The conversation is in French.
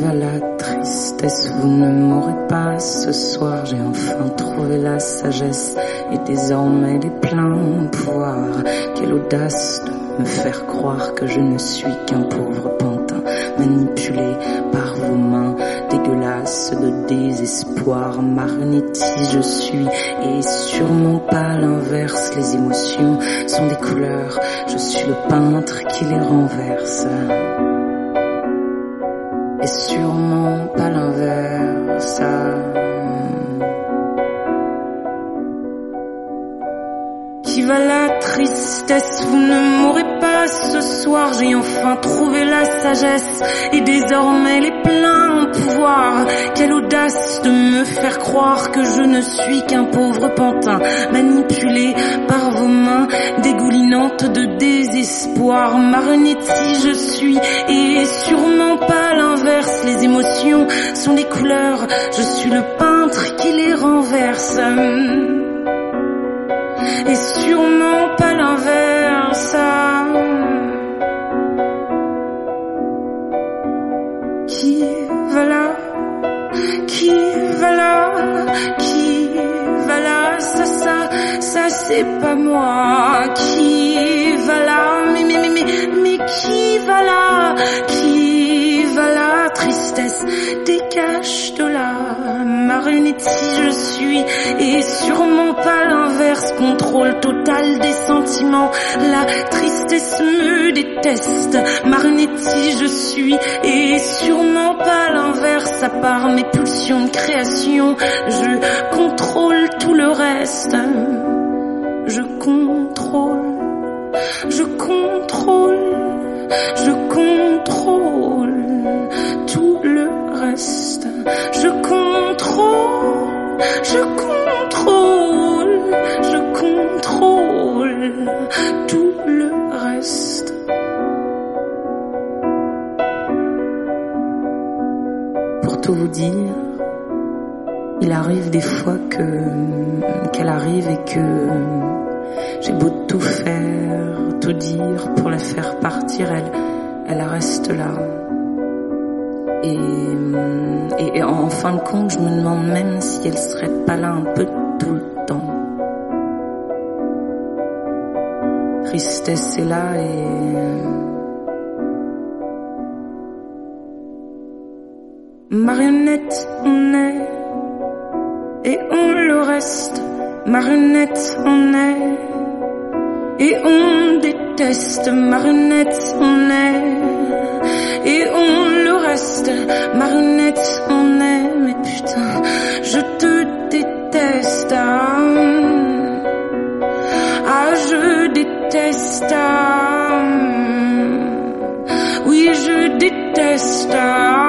va la tristesse, vous ne m'aurez pas ce soir. J'ai enfin trouvé la sagesse et désormais les pleins pouvoirs. Quelle audace de me faire croire que je ne suis qu'un pauvre pantin manipulé par vos mains dégueulasses de désespoir. Marionnettiste je suis et sûrement pas l'inverse. Les émotions sont des couleurs, je suis le peintre qui les renverse. Et sûrement pas l'inverse. Qui va la tristesse, vous ne m'aurez pas ce soir. J'ai enfin trouvé la sagesse et désormais les pleins pouvoirs. Quelle audace de me faire croire que je ne suis qu'un pauvre pantin manipulé par vos mains dégoulinantes de désespoir. Marionnettiste je suis et sûrement pas l'inverse. Les émotions sont des couleurs, je suis le peintre qui les renverse. Et sûrement pas l'inverse. Qui va là? Qui va là? Qui va là? Ça c'est pas moi. Qui va là? Mais qui va là? Qui va là? Tristesse, dégage de là. Marionnettiste je suis et sûrement pas l'inverse. Contrôle total des sentiments, la tristesse me déteste. Marionnettiste je suis et sûrement pas l'inverse. À part mes pulsions de création, je contrôle tout le reste. Je contrôle tout le reste. Je contrôle tout le reste. Pour tout vous dire, il arrive des fois qu'elle arrive et que j'ai beau tout faire, tout dire pour la faire partir, elle reste là. Et en fin de compte, je me demande même si elle serait pas là un peu tout le temps. Tristesse est là et marionnette on est et on le reste. Marionnette on est et on déteste. Marionnette on est et on le reste. Marionnette on est. Mais putain, je te déteste. Ah, je déteste. Oui, je déteste.